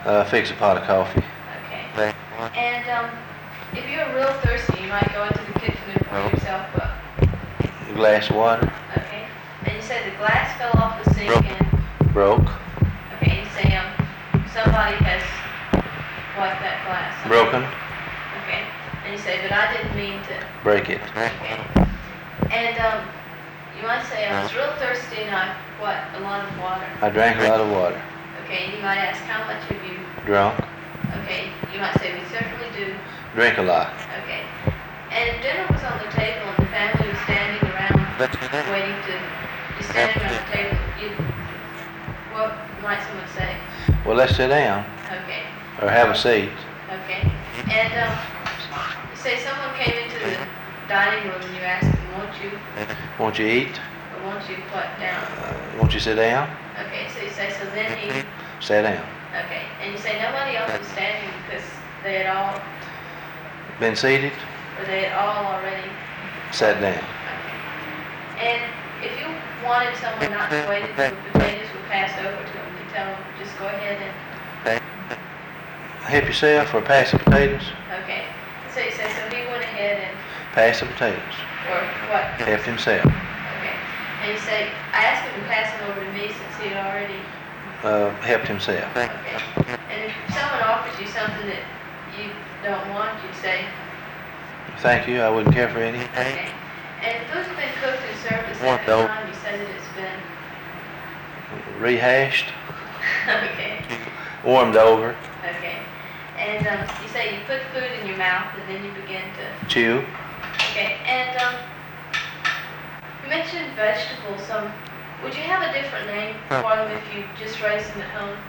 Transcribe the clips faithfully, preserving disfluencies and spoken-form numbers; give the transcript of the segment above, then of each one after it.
Uh, fix a pot of coffee. Okay. And um, if you're real thirsty, you might go into the kitchen and pour yourself a A glass of water. Okay. And you say the glass fell off the sink and broke. Okay. And you say um, somebody has wiped that glass. Somebody. Broken. Okay. And you say, but I didn't mean to break it. Okay. And um, you might say, I was real thirsty and I what a lot of water. I drank a lot of water. Okay. And you might ask, how much have you drunk? Okay. You might say, we certainly do. Drink a lot. Okay. And if dinner was on the table and the family was standing around waiting to be standing around the table, you, what might someone say? Well, let's sit down. Okay. Or have a seat. Okay. And um, you say someone came into the dining room and you asked them, won't you? Won't you eat? Or won't you what down? Uh, won't you sit down? Okay. So you say, so then he. Sit down. Okay. And you say nobody else was standing because they had all. Been seated? Or they had all already. Sat down. Okay. And if you wanted someone not to wait until the potatoes were passed over to them, you tell them, just go ahead and. Help yourself or pass the potatoes? Okay. So you say, so he went ahead and. Pass the potatoes. Or what? Helped himself. Okay. And you say, I asked him to pass them over to me since he had already. Uh, helped himself. Okay. And if someone offers you something that you don't want, you say. Thank you. I wouldn't care for any. Okay. And if food's been cooked and served a second time, you say that it's been. Rehashed. Okay. Warmed over. Okay. And um, you say you put food in your mouth and then you begin to. Chew. Okay. And um, you mentioned vegetables. Um, would you have a different name for them if you just raised them at home?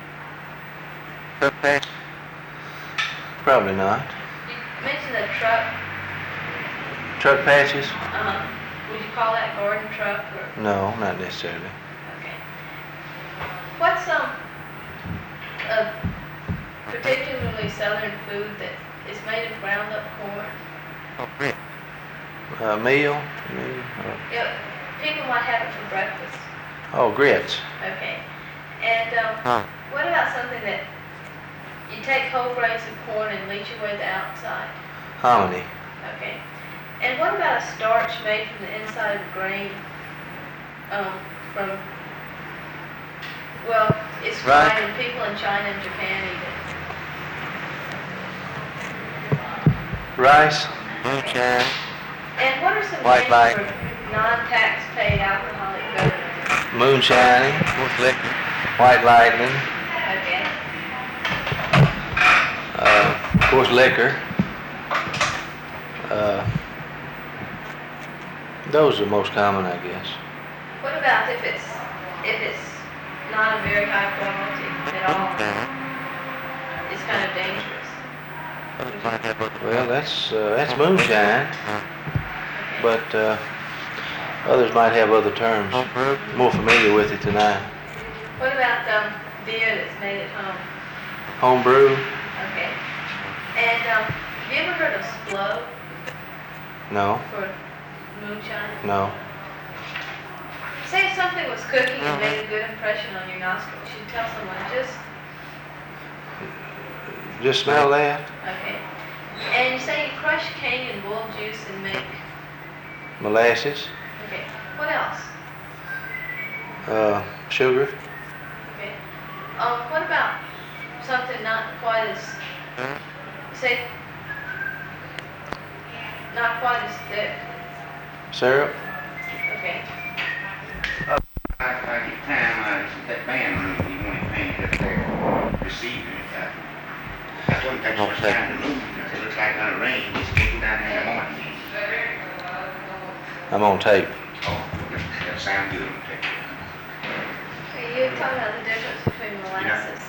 Probably not. You mentioned a truck. Truck patches? Uh-huh. Would you call that garden truck or? No, not necessarily. Okay. What's um a particularly southern food that is made of ground up corn? Uh, meal? meal or... Yeah, people might have it for breakfast. Oh, grits. Okay. And um, what about something that you take whole grains of corn and leach away the outside? Hominy. Okay. And what about a starch made from the inside of the grain? Um, from well, it's right. fried and people in China and Japan eat it. Rice. Okay. And what are some White names light. for non-tax paid alcoholic beverages? Moonshining. White lightning. Okay. Uh, of course, liquor. Uh, those are the most common, I guess. What about if it's if it's not a very high quality at all? It's kind of dangerous. Well, that's uh, that's moonshine, but uh, others might have other terms. More familiar with it than I. What about um, beer that's made at home? Homebrew? Okay. And um, have you ever heard of Splo? No. For moonshine? No. Say if something was cooking and made a good impression on your nostrils, you'd tell someone, just... Just smell that? Okay. And you say you crush cane and bull juice and make... Molasses? Okay. What else? Uh, sugar? Okay. Um, what about something not quite as... Say... Not quite as thick. Syrup? Okay. I, I get time, uh, that band room, you want to paint up there, receiving it. Uh, I told him that's what's time to move. I said, looks like it's gonna rain, just get down there in the morning. I'm on tape. Oh, that, that sound good on tape. Okay, you were talking about the difference between molasses